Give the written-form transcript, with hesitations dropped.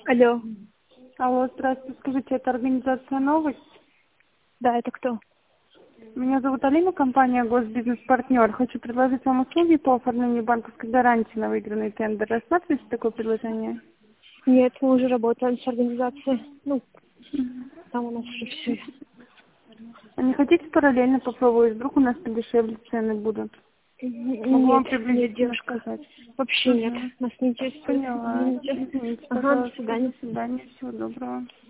Алло. Алло, здравствуйте. Скажите, это организация «Новость»? Да, это кто? Меня зовут Алина, компания «Госбизнес-партнер». Хочу предложить вам услуги по оформлению банковской гарантии на выигранный тендер. Рассматриваете такое предложение? Нет, мы уже работаем с организацией. Ну, там у нас уже все. А не хотите параллельно попробовать? Вдруг у нас подешевле цены будут? Могу вам Нет, нет, приблизительно девушка. сказать. Вообще нет. Угу. Нас не интересует. Поняла. Извините. Извините, Ага, до пожалуйста. До свидания. свидания. Всего доброго.